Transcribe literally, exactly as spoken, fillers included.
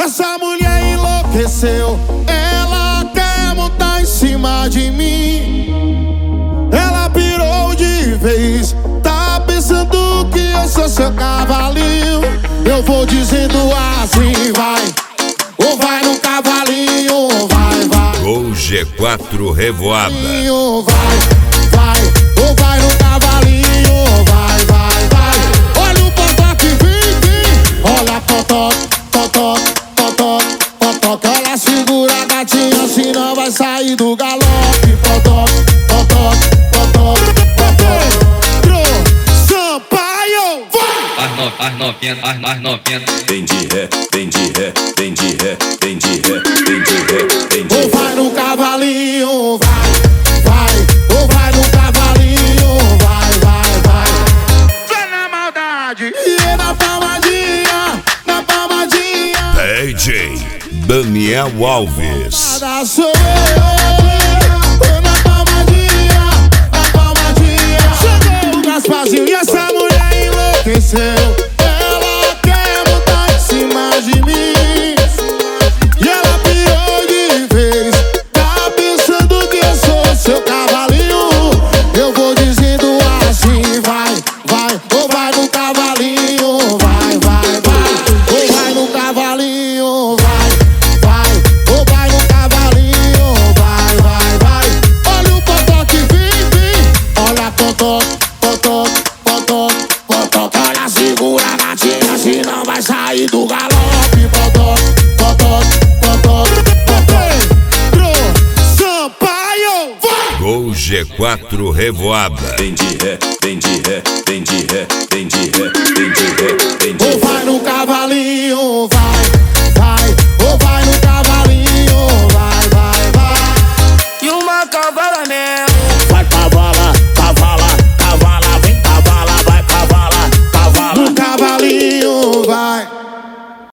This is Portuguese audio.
Essa mulher enlouqueceu, ela quer montar em cima de mim. Ela pirou de vez, tá pensando que eu sou seu cavalinho. Eu vou dizendo assim, vai, ou vai no cavalinho, vai, vai. Gol G quatro Revoada. Vai, vai, ou vai no cavalinho, vai, vai, vai. Olha o potó que vem, vem. Olha potó, potó, potó, potó. Que ela segura a gatinha, senão vai sair do galope. Potó, potó, potó, potó. Pro Sampaio, vai! As no, as novinhas, as, as novinhas. Vem de ré, vem de ré, vem de ré, vem de ré, vem de ré, vem de ré. Ou vai no cavalinho, vai, vai. Ou vai no cavalinho, vai, vai, vai. Só na maldade e na palmadinha, na palmadinha. D J Daniel Alves. Nada sou eu, na palmadinha, na palmadinha. Chegou o Gasparzinho e essa mulher enlouqueceu. Ela quer montar em cima de mim. E ela pirou de vez, tá pensando que eu sou seu cavalinho. Eu vou dizendo assim, vai, vai, ou vai no cavalinho, vai, vai, vai. Ou vai no cavalinho, vai, vai. Ou vai no cavalinho, vai, vai, vai. Olha o potó que vem, vem. Olha potó, potó, potó, potó. Olha, segura a gatinha, senão vai sair do galope. Potó, potó, potó, potó. Pro Sampaio, vai! Gol G quatro Revoada. Vem de ré, vem de ré, vem de ré, vem de ré, vem de ré,